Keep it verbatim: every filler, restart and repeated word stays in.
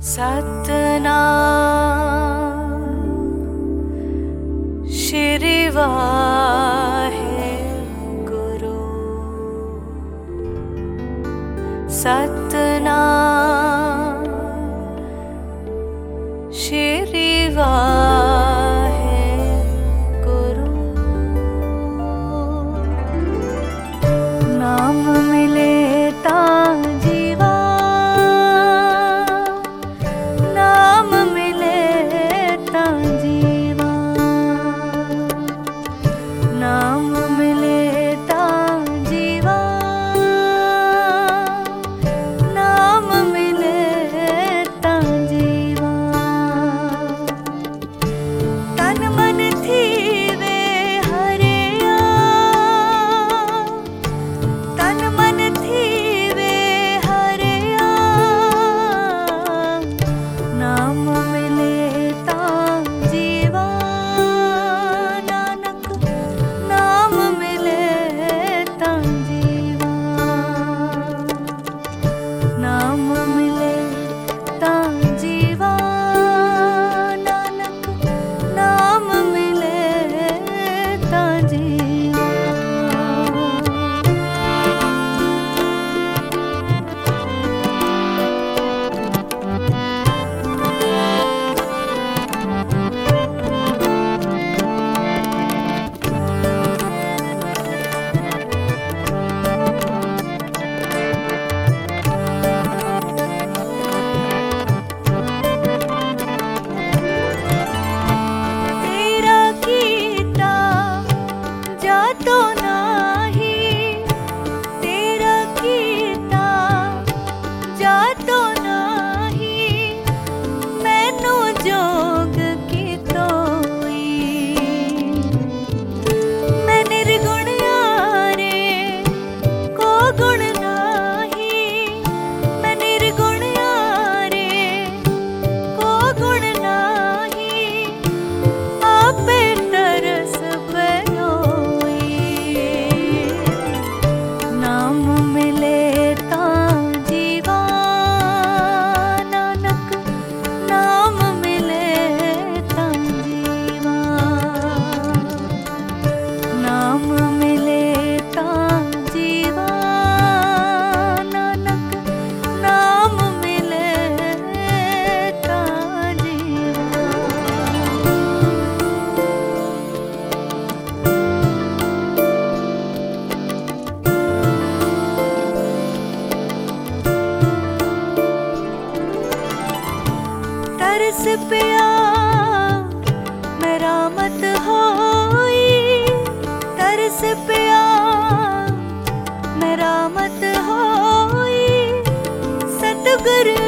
सतनाम श्री वाहेगुरु। सतनाम श्री वाहेगुरु। नाम मिले ता जीवा, नाम मिले ता जीवा, नाम मिले ता जीवा, नाम मिले ता जीवा। तन मन थी वे हरिया, तन मन थी वे हरिया, नाम मिले ता जीवा, नानक नाम मिले ता जीवा, नाम मिले ता जीवा, नानक नाम मिले ता जीवा। तेरा कीता जातो नाही, तेरा कीता जातो नाही, मैनू जोग की तोई। मैं निर्गुण यारे को गुण नाही, मैं निर्गुण यारे को गुण नाही, आपे तरस पयोई। नाम मिले ता जीवा, नानक नाम मिले ता जीवा, नाम मिले ता जीवा, नानक नाम मिले ता जीवा। तरस पिया मेरा मत होई, तरस पिया मेरा मत होई, सतगुरु